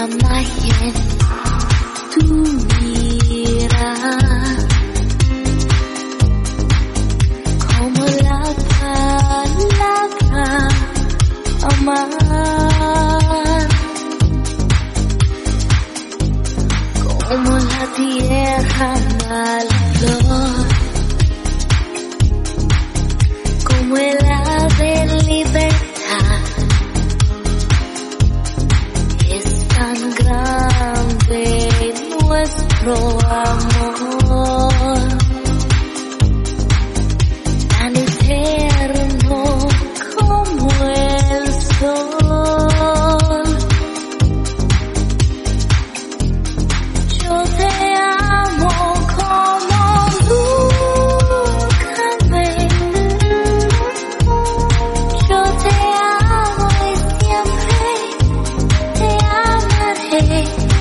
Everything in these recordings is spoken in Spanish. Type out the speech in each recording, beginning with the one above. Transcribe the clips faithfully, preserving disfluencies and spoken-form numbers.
magia en tu mirada, como la palabra amar, como la tierra da la flor, como el ave libertad. Es tan grande nuestro amor, tan eterno como el sol. Yo te amo como nunca me. Yo te amo y siempre te amaré.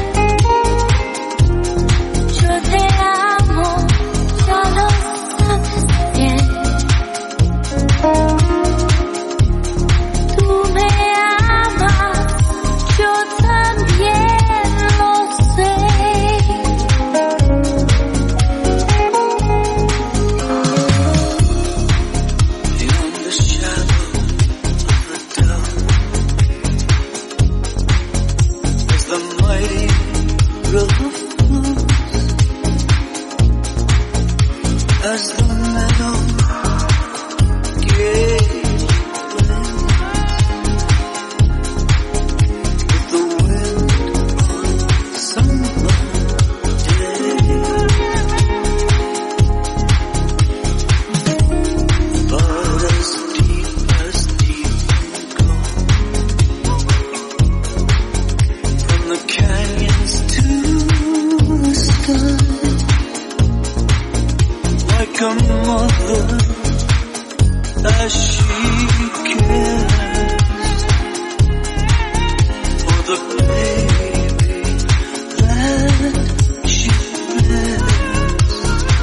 Yo te amo, ya lo sabes bien. Tú me amas, yo también lo sé. Beyond the shadow of the doubt, as the mighty river flows, as the meadow gave with the wind on summer day. But as deep as deep can go, from the canyons to the sky, like a mother as she cares for the baby that she bears.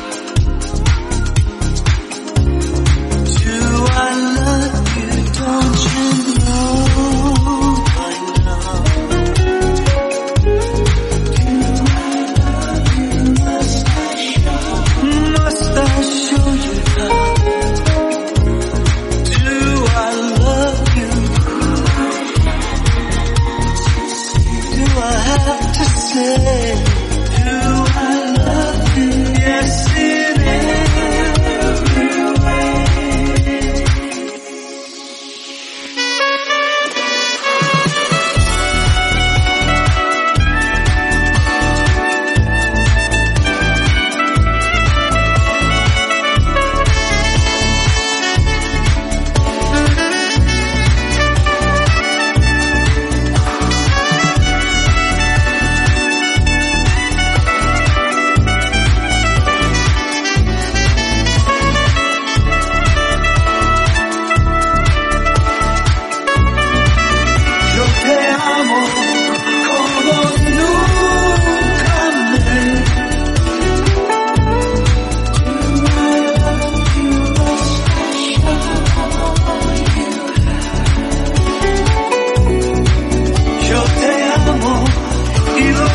Do I love you? Don't you know by now? Do I love you? Must I show? Must I show you how? Do I love you? Do I have to say? Do I love you? Yes, in every way. Yo te amo como nunca me. Do I love you? Must I show you how? Yo te amo y lo